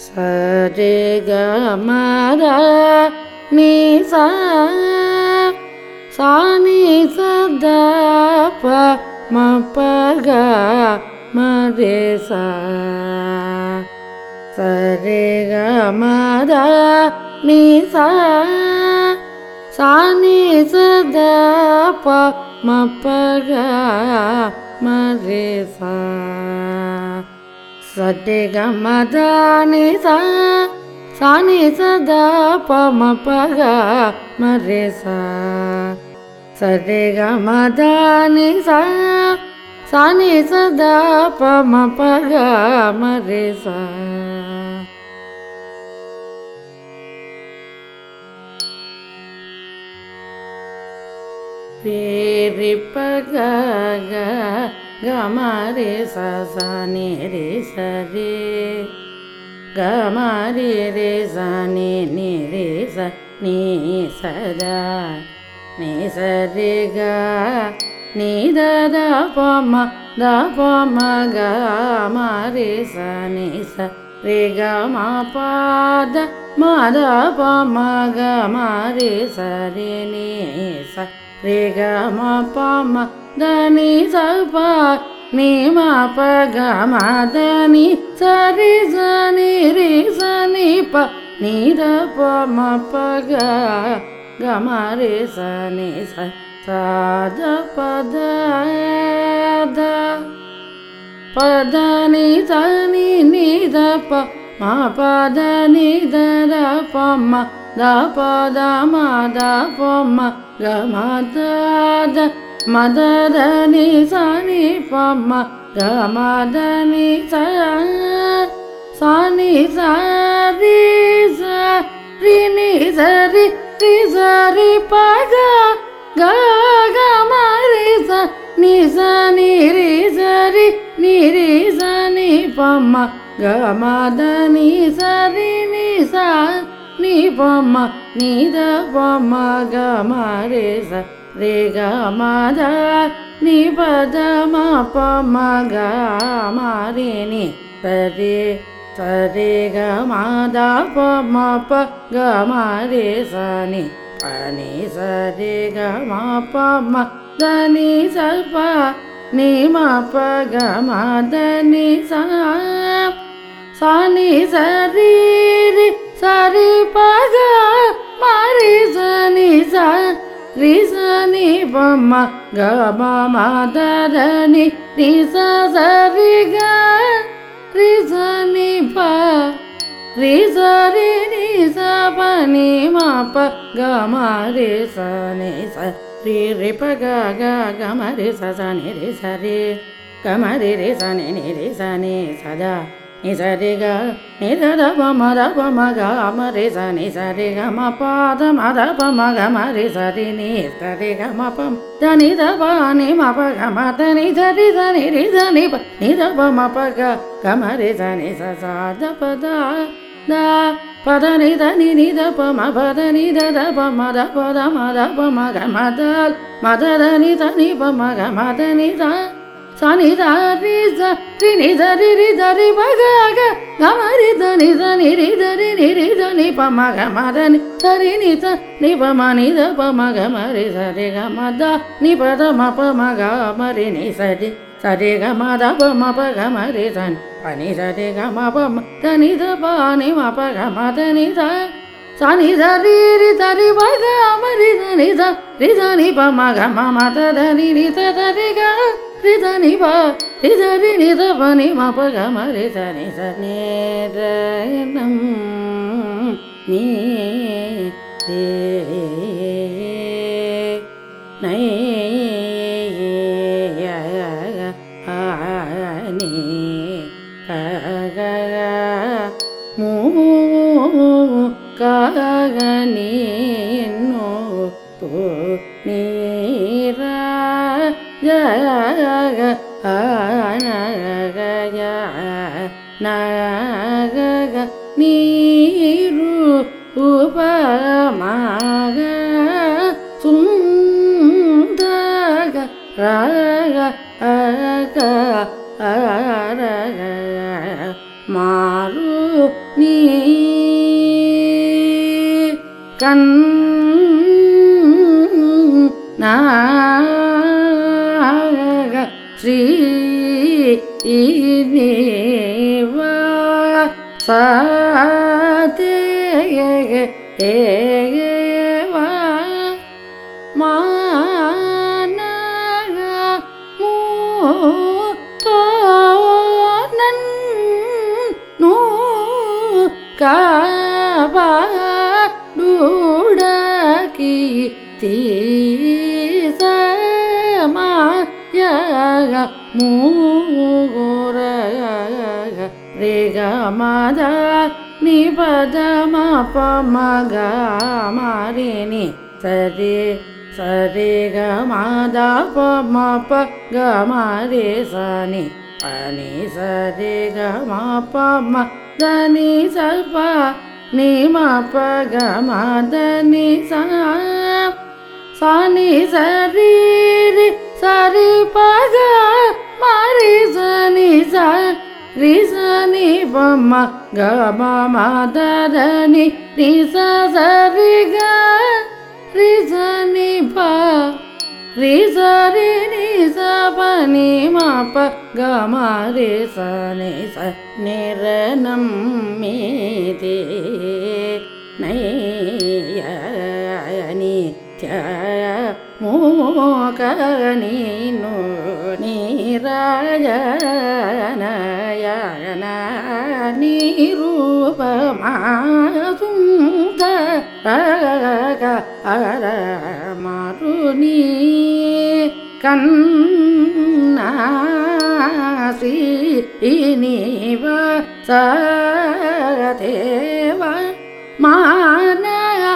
சரி கமத நீ சாணி சத ப மபக மரே சரி கமத நீ சாணி சத ப மபக மரே சரி கமத நீ சாணி சத ப மபக மரே சரி கமத நீ சாணி சத ப மபக மரே ரி பக கமரி சனி ரி சரி கமரி ரி சனி நி ரி ச நீ சதா நீ சரி க நீ தத பம த பம கமரி சனி ச ரி க ம பத மத பம கமரி சரி நீ ச ரி க ம பம தனி ச ப நீ ம ப க ம தனி சரி சனி ரி சனி ப நீ த ப ம ப க க ம ரி சனி ச த பத த பத நி சனி நீ த ப ம பத நி த த ப ம த பத ம த ப ம க ம த த ம த த நி சனி ப ம க ம த நி ச சனி ச ரி ச ரி நி ச ரி ரி ச ரி ப க க க ம ரி ச நி ச நி ரி ச ரி நி ரி ச நி ப ம க ம த நி ச ரி நி ச நீ ப ம நீ த ப ம க ம ரே ச ரே க ம த நீ ப த ம ப ம க ம ரே நீ ச ரே க ம த ப ம ப க ம ரே ச நீ ப நீ ச ரே க ம ப ம த நீ ச ப நீ ம ப க ம த நீ ச சனி சரி ரி சரி ப க ம ரி சனி ச ரி சனி ப ம க ம ம த த நி ரி ச ச ரி க ரி சனி ப ரி ச ரி நி ச ப நீ ம ப க ம ரி ச நி ச ரி ரி ப க க க ம ரி ச ச நி ரி ச ரி க ம ரி ரி ச நி நி ரி ச நி ச த நி ச ரி க நி த த ப ம த ப ம க ம ரி ச நி ச ரி க ம ப த ம த ப ம க ம ரி ச ரி நி ச ரி க ம ப த நி த ப நி ம ப க ம த நி ச ரி ச நி ரி ச நி ப நி த ப ம ப க க ம ரி ச நி ச ச த ப த த ப த நி த நி நி த ப ம ப த நி த த ப ம த ப த ம த ப ம க ம த ம த த நி த நி ப ம க ம த நி த சனி த ரி ச ரி நி த ரி ரி த ரி ப க க க ம ரி த நி த நி ரி த ரி நி ரி த நி ப ம க ம த நி த ரி நி த நி ப ம நி த ப ம க ம ரி ச ரி க ம த நி ப த ம ப ம க ம ரி நி ச ரி ச ரி க ம த ப ம ப க ம ரி ச நி ப நி ச ரி க ம ப ம த நி த ப நி ம ப க ம த நி த சனி த ரி ரி த ரி ப க ம ரி த நி த ரி த நி ப ம க ம ம த த நி ரி த த ரி க ரி த நி ப ரி த ரி நி த ப நி ம ப க ம ரி ச நி ச நி ர நம் நீ ரே நை ய ஆ நீ க க மூ க க நீ நோ போ நீ ரா ய க ஆ ந க ய ந க க நீ ரு உப ம க சுந்த க ர க அ க அ ர க மாரு நீ கண் நாக ஸ்ரீ இனிவா சாதேவா மானக மூத்தோனன் நூ காபாடுடகி தீசமாய மூரக ரேகமத நிபதமபமக மாரினி சரி சரி கமத பமப கமரே சனி பனி சரி கமபம தனி சல்ப நிமப கமதனி சனி சரி சரி பக மரி சனி சரி சனி பம கம தனி ரி சரி க ரி சனி ப ரி சரி நி ச பனி மப கம ரி சனி ச நிரனம் மீதே நயனி மூகனி நோ நீராயணயன நிரூபமாசுந்தர மருணி கண்ணாசி இனிவ சதேவ மான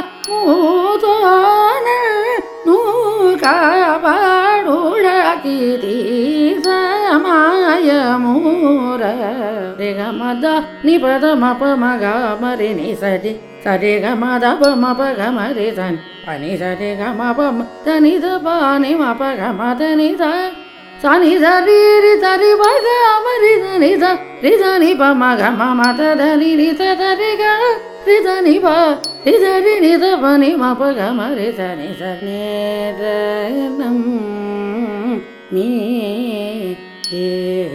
மூதோன நூகாபாடுடகி சமாய மூர ரிகமத நிபதமபமக மரி நி சரி சரி கமத பமப கமரி சன் பனி சரி கமபம் தனி தபானி மப கமதனி சனி சரி ரி சரி பக மரி தனி ரி சனி பமக மமத தனி ரி சரி க ரி சனி ப ரி சரி நி தபனி மப கமரி சனி சனேரம் மீ தே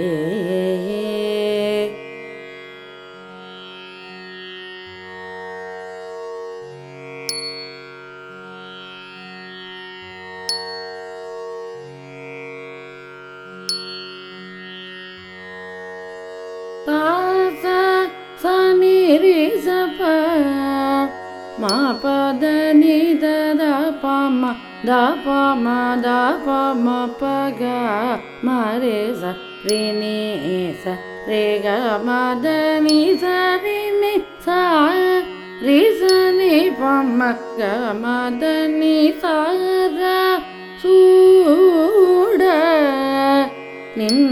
சனி ரி சப மா பத நி தத பம த பம த பம பக மரே ச ரி நி ச ரே க மத நி ச ரி நி ச ரி ச நி பம க மத நி ச ர சூட நின்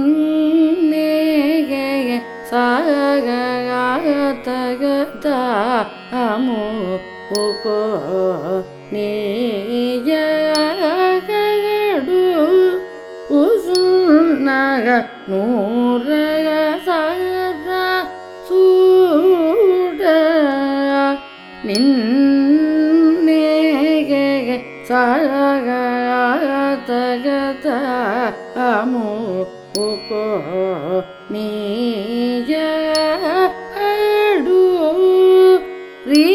சகதகத அமு உகோ நீயகடு உசுநக நூரக சர சூட நின்னேக சகதகத அமு உகோ நீயடு ரீ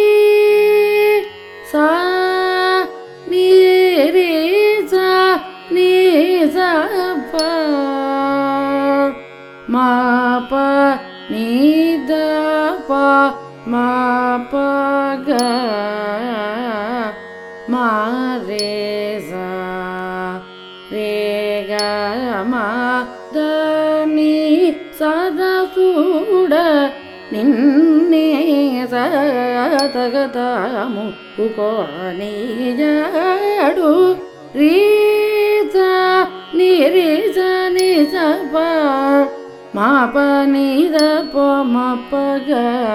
சா நீ ரீ சா நீ சா ப மா ப நீ த ப மா ப க மா ரே சா ரே க மா த நீ சதா சூட நின்னே சதகதமு உகோனியடு ரீச நிரிச நிசப மாப நீத ப மப்பக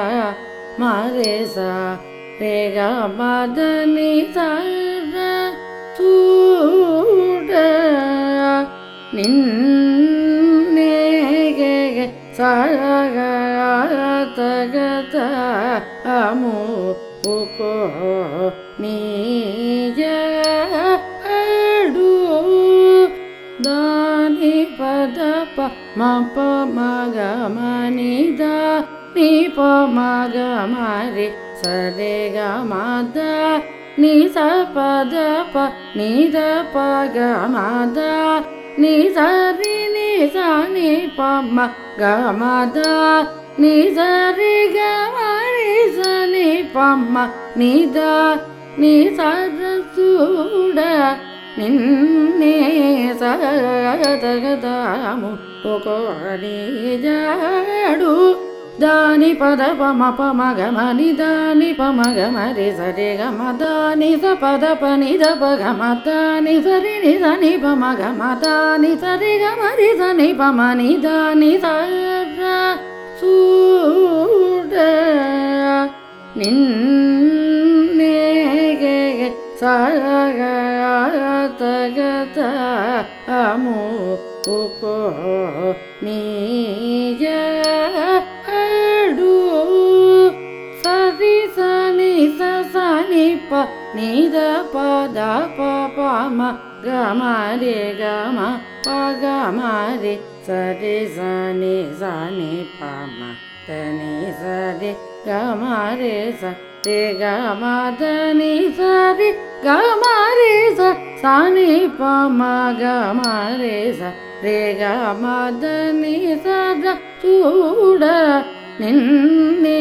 மரேச ரேக மத நிசர சூட நின்னே சகத ತಗತ ಅಮು ಉಕೋ ನೀಜಡು ದಾನಿ ಪದ ಪ ಮ ಪ ಮಗ ಮನಿದ ನಿ ಪ ಮಗ ಮರಿ ಸರೆ ಗ ಮದ ನಿ ಸ ಪದ ಪ ನಿ ದ ಪ ಗ ಮದ ನಿ ಸ ರಿ ನಿ ಸ ನಿ ಪ ಮ ಗ ಮದ ನಿ ಸ ರಿ ಗ ಮ ರಿ ಸ ನಿ ಪ ಮ ನಿ ದ ನಿ ಸ ರ ಸೂಡ ನಿನ್ನೆ ಸಗದಗದಾಮು ಕೊಕೊರಿ ಜಾಡು ದಾನಿ ಪದ ಪ ಮ ಪ ಮ ಗ ಮ ನಿ ದಾನಿ ಪ ಮ ಗ ಮ ರಿ ಸ ರಿ ಗ ಮ ದ ನಿ ಸ ಪದ ಪ ನಿ ದ ಪ ಗ ಮ ದ ನಿ ಸ ರಿ ನಿ ಸ ನಿ ಪ ಮ ಗ ಮ ದ ನಿ ಸ ರಿ ಗ ಮ ರಿ ಸ ನಿ ಪ ಮ ನಿ ದ ನಿ ಸ ರ ಸೂಡ ನಿನ್ನೆಗೆ ಸಗ ತಗತ ಅಮು ಉಕೋ ನೀಜಡು ಸರಿ ಸನಿ ಸ ಸನಿ ಪ ನಿದ ಪದ ಪ ಪ ಮ ಗ ಮ ರೆ ಗ ಮ ಪ ಗ ಮ ರೆ ಸರಿ ಸನಿ ಸನಿ ಪ ಮ ದ ನಿ ಸ ರೆ ಗ ಮ ರೆ ಸ ರೆ ಗ ಮ ದ ನಿ ಸ ರೆ ಗ ಮ ರೆ ಸ ಸ ನಿ ಪ ಮ ಗ ಮ ರೆ ಸ ರೆ ಗ ಮ ದ ನಿ ಸ ರ ಚೂಡ ನಿನ್ನೆ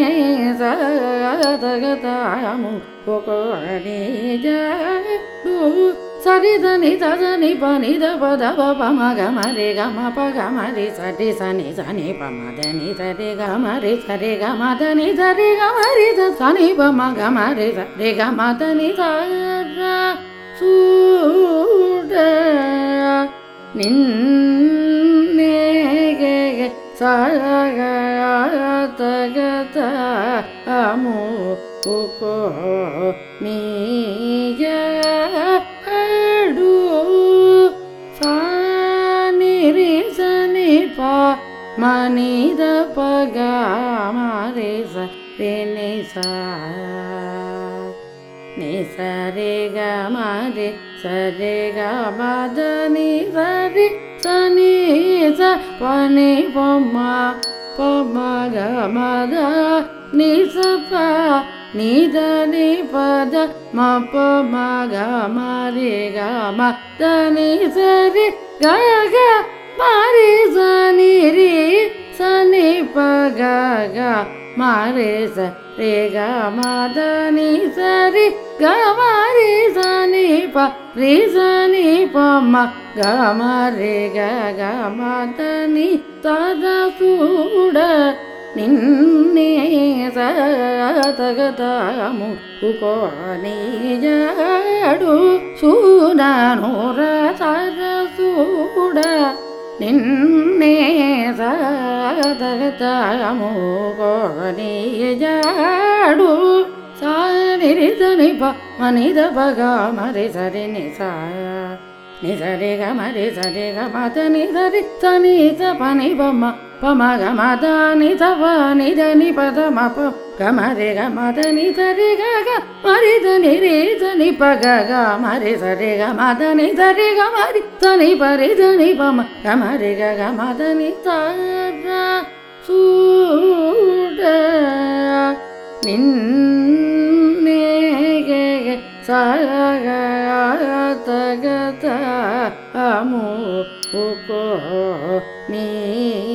ಸಗದಗದಾಮು ಕೊಕೊರಿ ಜಾಡು ಸರಿ ದ ನಿ ಸ ದ ನಿ ಪ ನಿ ದ ಪ ದ ಪ ಪ ಮ ಗ ಮ ರೆ ಗ ಮ ಪ ಗ ಮ ರಿ ಸ ರಿ ಸ ನಿ ಪ ಮ ದ ನಿ ಸ ರೆ ಗ ಮ ರಿ ಸ ರೆ ಗ ಮ ದ ನಿ ಸ ರೆ ಗ ಮ ರಿ ಸ ಸ ನಿ ಪ ಮ ಗ ಮ ರಿ ಸ ರೆ ಗ ಮ ದ ನಿ ಸ ರ ಸೂಡ ನಿನ್ನೆಗೆ ಸಗ ತಗತ ಅಮು ಉಕೋ ನೀಜಡು ಸ ನಿ ರಿ ಸ ನಿ ಪ ಮ ನಿ ದ ಪ ಗ ಮ ರೆ ಸ ರೆ ನಿ ಸ ನಿ ಸ ರೆ ಗ ಮ ರೆ ಸ ರೆ ಗ ಮ ದ ನಿ ಸ ರಿ ಸ ನಿ ಸ ಪ ನಿ ಪ ಮ ಪ ಮ ಗ ಮ ದ ನಿ ಸ ಪ ನಿ ದ ನಿ ಪ ದ ಮ ಪ ಮ ಗ ಮ ರೆ ಗ ಮ ದ ನಿ ಸ ರಿ ಗ ಗ ಮ ರಿ ಸ ನಿ ರಿ ಸ ನಿ ಪ ಗ ಗ ಮ ರೆ ಸ ರೆ ಗ ಮ ದ ನಿ ಸ ರಿ ಗ ಮ ರಿ ಸ ನಿ ಪ ರಿ ಸ ನಿ ಪ ಮ ಗ ಮ ರೆ ಗ ಗ ಮ ದ ನಿ ಸ ದ ಸೂಡ ನಿನ್ನೆ ಸಗದಗದಾಮು ಉಕೋ ನೀಜಡು ಸೂನ ನೂರ ಸರ ಸೂಡ ನಿನ್ನೆ ಸಗದಗದಾಮು ಉಕೋ ನೀಜಡು ಸ ನಿ ರಿ ಸ ನಿ ಪ ಮ ನಿ ದ ಪ ಗ ಮ ರೆ ಸ ರೆ ನಿ ಸ ನಿ ಸ ರೆ ಗ ಮ ರೆ ಸ ರೆ ಗ ಮ ದ ನಿ ಸ ರಿ ಸ ನಿ ಸ ಪ ನಿ ಪ ಮ ಪ ಮ ಗ ಮ ದ ನಿ ಸ ಪ ನಿ ದ ನಿ ಪ ದ ಮ ಪ ಗ ಮ ರೆ ಗ ಮ ದ ನಿ ಸ ರೆ ಗ ಗ ಮ ರಿ ದ ನಿ ರಿ ಸ ನಿ ಪ ಗ ಗ ಮ ರೆ ಸ ರೆ ಗ ಮ ದ ನಿ ಸ ರೆ ಗ ಮ ರಿ ಸ ನಿ ಪ ರಿ ದ ನಿ ಪ ಮ ಗ ಮ ರೆ ಗ ಗ ಮ ದ ನಿ ಸ ರ ಸೂಡ ನಿನ್ನೆಗೆ ಸಗ ತಗತ ಅಮು ಉಕೋ ನೀ